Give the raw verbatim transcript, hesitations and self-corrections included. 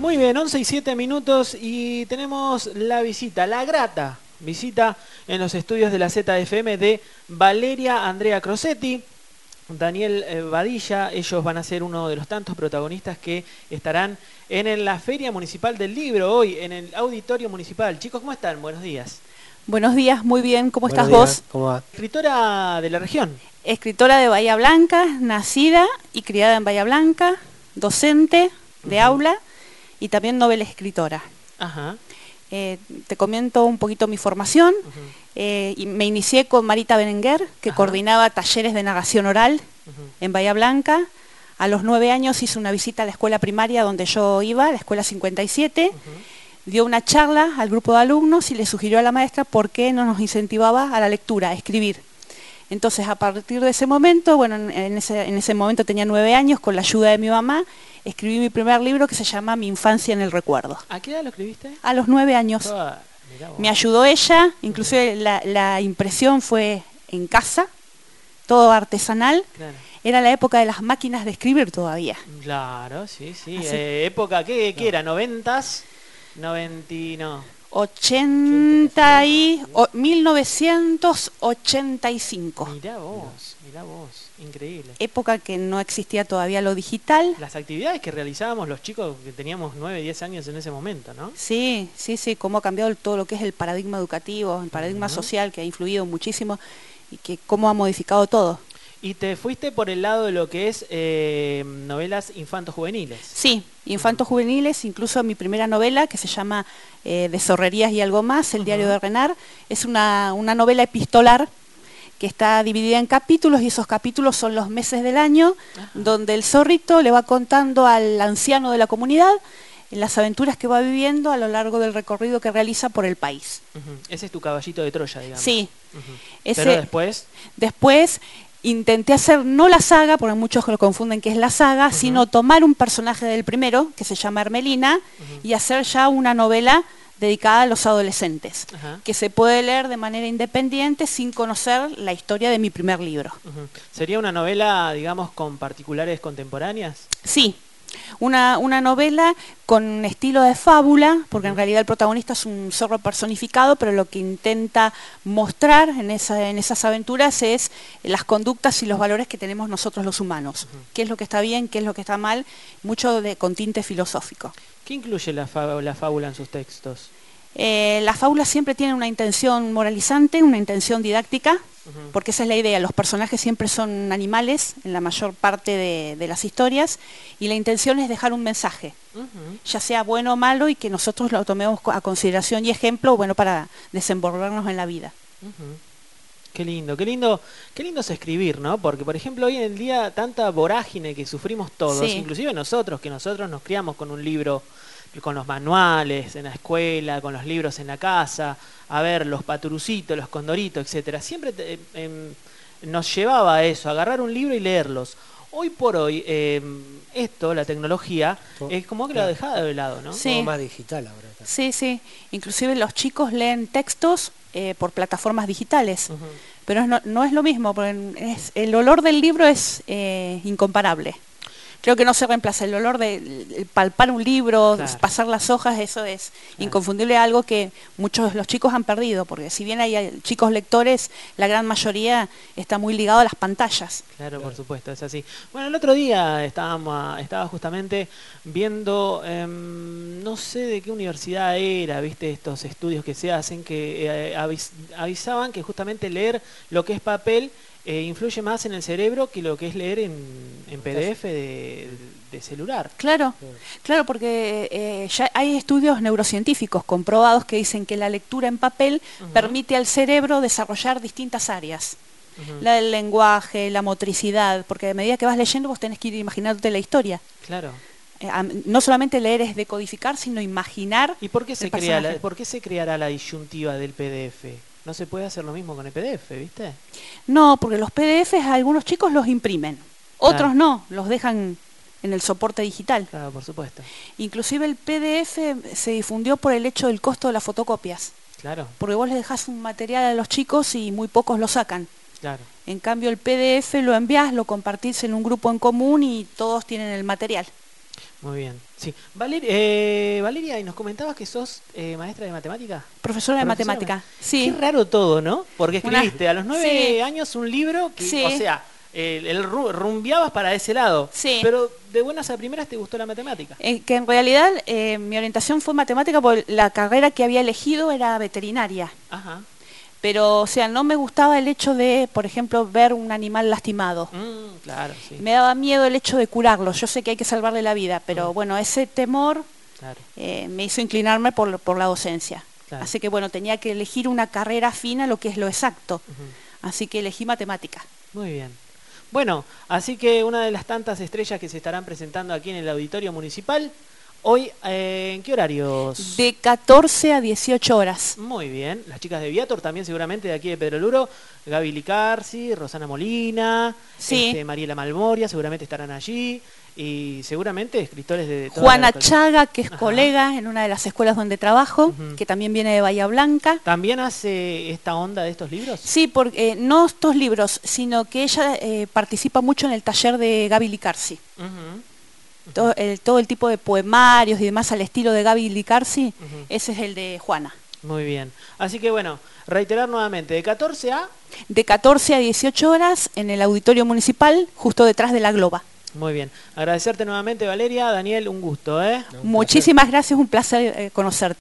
Muy bien, once y siete minutos y tenemos la visita, la grata visita en los estudios de la Z F M de Valeria Andrea Crosetti, Daniel eh, Badilla. Ellos van a ser uno de los tantos protagonistas que estarán en, en la Feria Municipal del Libro hoy, en el Auditorio Municipal. Chicos, ¿cómo están? Buenos días. Buenos días, muy bien. ¿Cómo Buenos estás días. vos? ¿Cómo va? Escritora de la región. Escritora de Bahía Blanca, nacida y criada en Bahía Blanca, docente de uh-huh. aula y también novela escritora. Ajá. Eh, te comento un poquito mi formación. Uh-huh. eh, y me inicié con Marita Berenguer, que Ajá. coordinaba talleres de narración oral uh-huh. en Bahía Blanca. A los nueve años hice una visita a la escuela primaria donde yo iba, la escuela cincuenta y siete. Uh-huh. Dio una charla al grupo de alumnos y le sugirió a la maestra por qué no nos incentivaba a la lectura, a escribir. Entonces, a partir de ese momento, bueno, en ese, en ese momento tenía nueve años, con la ayuda de mi mamá, escribí mi primer libro que se llama Mi infancia en el recuerdo. ¿A qué edad lo escribiste? A los nueve años. Oh, me ayudó ella, inclusive uh-huh. la, la impresión fue en casa, todo artesanal. Claro. Era la época de las máquinas de escribir todavía. Claro, sí, sí. Eh, época, ¿qué, qué era? ¿Noventas? noventa, no. ochenta y mil novecientos ochenta y cinco. Mirá vos, mirá vos, increíble. Época que no existía todavía lo digital. Las actividades que realizábamos los chicos que teníamos nueve, diez años en ese momento, ¿no? Sí, sí, sí, cómo ha cambiado todo lo que es el paradigma educativo, el paradigma uh-huh. social, que ha influido muchísimo y que cómo ha modificado todo. Y te fuiste por el lado de lo que es eh, novelas infanto-juveniles. Sí, infanto-juveniles, incluso mi primera novela, que se llama eh, De zorrerías y algo más, El uh-huh. diario de Renard, es una, una novela epistolar que está dividida en capítulos, y esos capítulos son los meses del año, uh-huh. donde el zorrito le va contando al anciano de la comunidad las aventuras que va viviendo a lo largo del recorrido que realiza por el país. Uh-huh. Ese es tu caballito de Troya, digamos. Sí. Uh-huh. Ese, Pero después... Después... Intenté hacer no la saga, porque muchos lo confunden que es la saga, uh-huh. sino tomar un personaje del primero, que se llama Hermelina, uh-huh. y hacer ya una novela dedicada a los adolescentes, uh-huh. que se puede leer de manera independiente sin conocer la historia de mi primer libro. Uh-huh. ¿Sería una novela, digamos, con particulares contemporáneas? Sí. Una, una novela con estilo de fábula, porque uh-huh. en realidad el protagonista es un zorro personificado, pero lo que intenta mostrar en, esa, en esas aventuras es las conductas y los valores que tenemos nosotros los humanos. Uh-huh. Qué es lo que está bien, qué es lo que está mal, mucho de, con tinte filosófico. ¿Qué incluye la, fá- la fábula en sus textos? Eh, las fábulas siempre tienen una intención moralizante, una intención didáctica, uh-huh. porque esa es la idea. Los personajes siempre son animales en la mayor parte de, de las historias, y la intención es dejar un mensaje, uh-huh. ya sea bueno o malo, y que nosotros lo tomemos a consideración y ejemplo, bueno, para desenvolvernos en la vida. Uh-huh. Qué lindo, qué lindo, qué lindo es escribir, ¿no? Porque, por ejemplo, hoy en día tanta vorágine que sufrimos todos, sí. inclusive nosotros, que nosotros nos criamos con un libro, con los manuales en la escuela, con los libros en la casa, a ver, los paturucitos, los condoritos, etcétera. Siempre te, eh, nos llevaba a eso, a agarrar un libro y leerlos. Hoy por hoy, eh, esto, la tecnología, todo, es como que claro. lo ha dejado de lado, ¿no? Sí. Todo más digital ahora. También. Sí, sí. Inclusive los chicos leen textos eh, por plataformas digitales, uh-huh. pero no, no es lo mismo, porque es, el olor del libro es eh, incomparable. Creo que no se reemplaza el olor de palpar un libro, claro. pasar las hojas, eso es claro. inconfundible, algo que muchos de los chicos han perdido, porque si bien hay chicos lectores, la gran mayoría está muy ligado a las pantallas. Claro, por supuesto, es así. Bueno, el otro día estábamos, estaba justamente viendo, eh, no sé de qué universidad era, viste, estos estudios que se hacen, que eh, avis, avisaban que justamente leer lo que es papel Eh, influye más en el cerebro que lo que es leer en, en P D F de, de celular. Claro, claro, porque eh, ya hay estudios neurocientíficos comprobados que dicen que la lectura en papel uh-huh. permite al cerebro desarrollar distintas áreas. Uh-huh. La del lenguaje, la motricidad, porque a medida que vas leyendo vos tenés que ir imaginándote la historia. Claro. Eh, no solamente leer es decodificar, sino imaginar. ¿Y por qué se crea la, por qué se creará la disyuntiva del P D F? No se puede hacer lo mismo con el P D F, ¿viste? No, porque los P D Fs algunos chicos los imprimen, otros claro. no, los dejan en el soporte digital. Claro, por supuesto. Inclusive el P D F se difundió por el hecho del costo de las fotocopias. Claro. Porque vos les dejás un material a los chicos y muy pocos lo sacan. Claro. En cambio el P D F lo envías, lo compartís en un grupo en común y todos tienen el material. Muy bien. Sí. Valer, eh, Valeria, ¿y nos comentabas que sos eh, maestra de matemática? Profesora de matemática, sí. Qué raro todo, ¿no? Porque escribiste Una... a los nueve sí. años un libro que, sí. o sea, el, el rumbeabas para ese lado. Sí. Pero de buenas a primeras te gustó la matemática. Eh, que en realidad eh, mi orientación fue matemática porque la carrera que había elegido era veterinaria. Ajá. Pero, o sea, no me gustaba el hecho de, por ejemplo, ver un animal lastimado. Mm, claro, sí. Me daba miedo el hecho de curarlo. Yo sé que hay que salvarle la vida, pero mm. bueno, ese temor claro. eh, me hizo inclinarme por, por la docencia. Claro. Así que, bueno, tenía que elegir una carrera afín a lo que es lo exacto. Uh-huh. Así que elegí matemática. Muy bien. Bueno, así que una de las tantas estrellas que se estarán presentando aquí en el Auditorio Municipal, hoy, eh, ¿en qué horarios? De catorce a dieciocho horas. Muy bien. Las chicas de Viator también seguramente de aquí de Pedroluro, Gaby Licarsi, Rosana Molina, sí. este, Mariela Malmoria, seguramente estarán allí. Y seguramente escritores de... de Juana Chaga, que es Ajá. colega en una de las escuelas donde trabajo, uh-huh. que también viene de Bahía Blanca. ¿También hace esta onda de estos libros? Sí, porque eh, no estos libros, sino que ella eh, participa mucho en el taller de Gaby Licarsi. Uh-huh. Uh-huh. Todo, el, todo el tipo de poemarios y demás al estilo de Gaby Licarsi, uh-huh. ese es el de Juana. Muy bien. Así que bueno, reiterar nuevamente, de catorce a... De catorce a dieciocho horas en el Auditorio Municipal, justo detrás de la Globa. Muy bien. Agradecerte nuevamente, Valeria. Daniel, un gusto, ¿eh? No, un Muchísimas placer. gracias, un placer eh, conocerte.